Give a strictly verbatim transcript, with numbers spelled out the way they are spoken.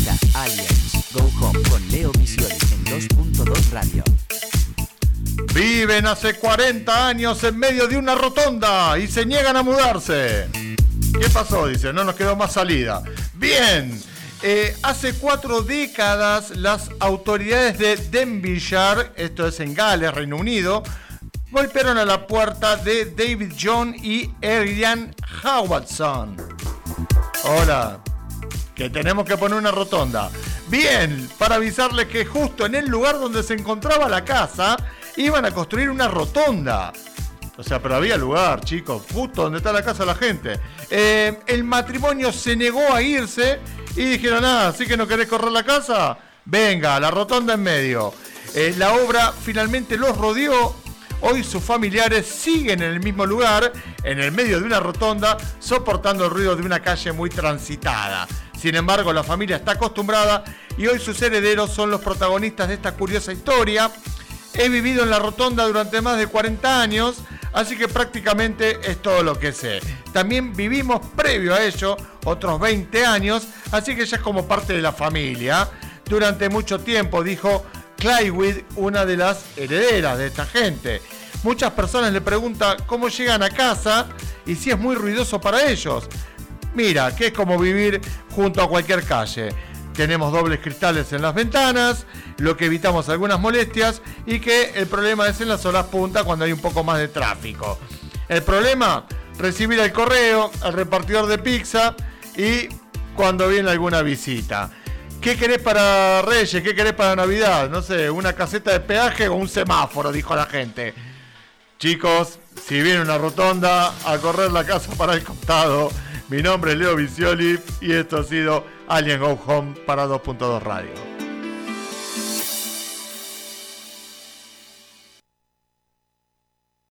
Escucha Aliens Go Home con Leo Visioli en dos punto dos Radio. Viven hace cuarenta años en medio de una rotonda y se niegan a mudarse. ¿Qué pasó? Dice, no nos quedó más salida. Bien, eh, hace cuatro décadas las autoridades de Denbighshire, esto es en Gales, Reino Unido, golpearon a la puerta de David John y Ariane Howardson. Hola, que tenemos que poner una rotonda. Bien, para avisarles que justo en el lugar donde se encontraba la casa iban a construir una rotonda. O sea, pero había lugar, chicos, justo donde está la casa de la gente. Eh, el matrimonio se negó a irse y dijeron, ah, ¿sí que no querés correr la casa? Venga, la rotonda en medio. Eh, la obra finalmente los rodeó. Hoy sus familiares siguen en el mismo lugar, en el medio de una rotonda, soportando el ruido de una calle muy transitada. Sin embargo, la familia está acostumbrada y hoy sus herederos son los protagonistas de esta curiosa historia. He vivido en la rotonda durante más de cuarenta años, así que prácticamente es todo lo que sé. También vivimos previo a ello otros veinte años, así que ya es como parte de la familia. Durante mucho tiempo, dijo Clywyd, una de las herederas de esta gente. Muchas personas le preguntan cómo llegan a casa y si es muy ruidoso para ellos. Mira, que es como vivir junto a cualquier calle. Tenemos dobles cristales en las ventanas, lo que evitamos algunas molestias y que el problema es en las horas punta cuando hay un poco más de tráfico. El problema, recibir el correo, al repartidor de pizza y cuando viene alguna visita. ¿Qué querés para Reyes? ¿Qué querés para Navidad? No sé, una caseta de peaje o un semáforo, dijo la gente. Chicos, si viene una rotonda, a correr la casa para el costado. Mi nombre es Leo Visioli y esto ha sido Alien Go Home para dos punto dos Radio.